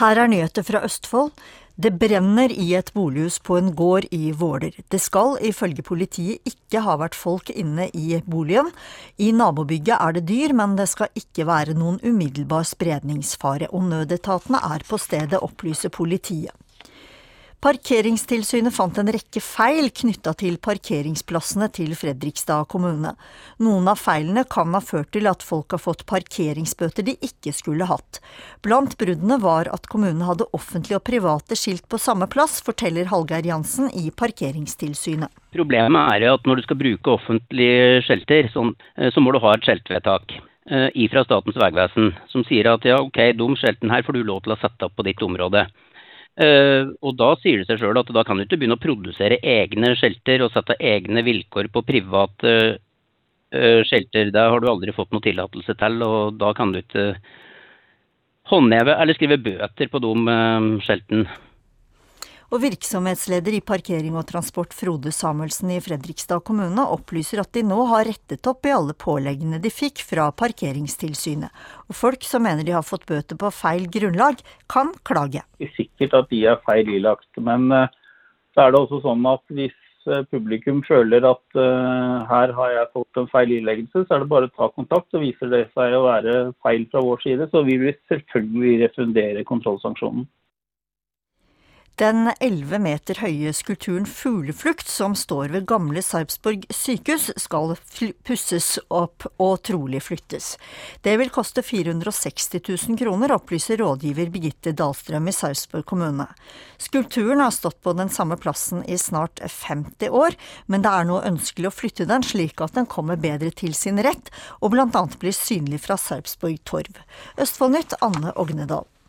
Her nyheter fra Østfold. Det brenner i et bolighus på en gård i Våler. Det skal ifølge politiet ikke ha vært folk inne i boligen. I nabobygget det dyr, men det skal ikke være noen umiddelbar spredningsfare, og nødetatene på stedet, opplyser politiet. Parkeringstilsynet fant en rekke feil knyttet til parkeringsplassene til Fredrikstad kommune. Noen av feilene kan ha ført til at folk har fått parkeringsbøter de ikke skulle hatt. Blant bruddene var at kommunen hadde offentlige og private skilt på samme plass, forteller Hallgeir Jansen i Parkeringstilsynet. Problemet jo at når du skal bruke offentlige skjelter, så må du ha et skjeltvedtak ifra Statens vegvesen, som sier at ja, ok, de skjeltene her får du lov til å sette opp på ditt område. Og da sier det seg selv at da kan du ikke begynne å produsere egne skjelter og sette egne vilkår på private skjelter. Det har du aldri fått noe tillatelse til, og da kan du ikke håndheve eller skrive bøter på de skjeltene. Og virksomhetsleder i Parkering og Transport Frode Samuelsen i Fredrikstad kommune opplyser at de nå har rettet opp i alle påleggene de fikk fra Parkeringstilsynet. Og folk som mener de har fått bøter på feil grunnlag, kan klage. Det sikkert at de feil ilagt, men så det også sånn at hvis publikum føler at her har jeg fått en feil ileggelse, så det bare å ta kontakt, og viser det seg å være feil fra vår side, så vil vi selvfølgelig refundere kontrollsanksjonen. Den 11 meter høye skulpturen Fugleflukt, som står ved gamle Sarpsborg sykehus, skal pusses opp og trolig flyttes. Det vil koste 460 000 kroner, opplyser rådgiver Birgitte Dahlstrøm i Sarpsborg kommune. Skulpturen har stått på den samme plassen i snart 50 år, men det nå ønskelig å flytte den slik at den kommer bedre til sin rett, og blant annet blir synlig fra Sarpsborg Torv. Østfoldnytt, Anne Ognedal.